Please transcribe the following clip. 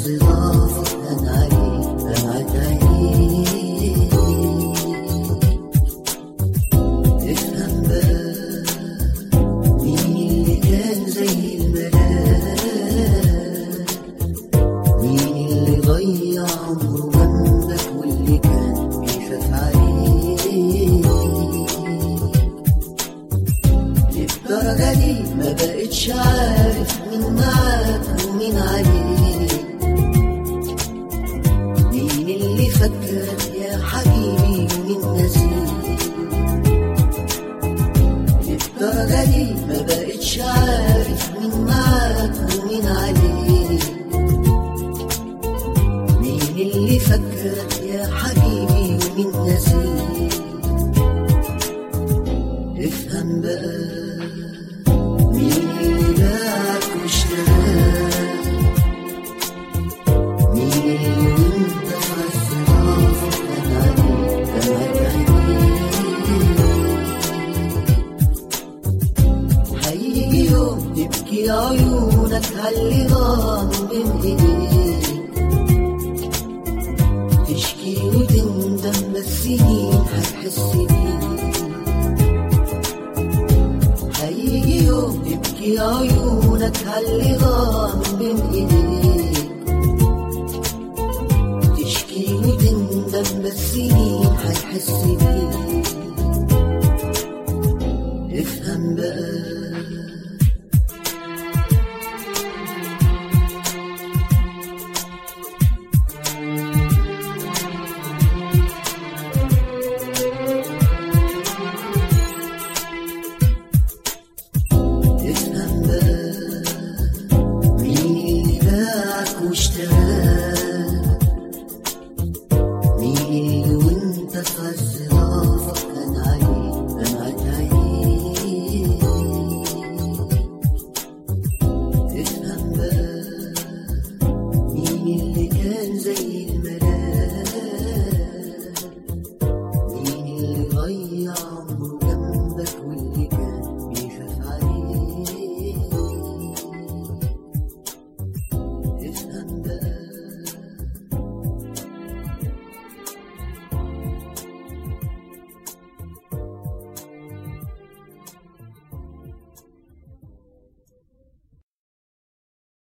ضعفك هان عليك دمعة عينيك. افهم بقى مين اللي كان زي الملاك، مين اللي ضيع عمره جنبك واللي كان بيخاف عليك. للدرجة دي ما بقتش عارف مين معاك ومين عليك، مين اللي فاكرك يا حبيبي ومين نسيك. للدرجة دي ما بقتش عارف مين معاك ومين عليك، مين اللي فاكرك يا حبيبي ومين نسيك. افهم بقى مين اللي باعك واشتراك، مين اللي وانت في عز ضعفك هان عليك دمعة عينيك. هيجي يوم تبكي عيونك عاللي ضاع من ايديك، تشكي وتندم بس سنين هتحس بيك. هيجي يوم تبكي عيونك عاللي ضاع من ايديك،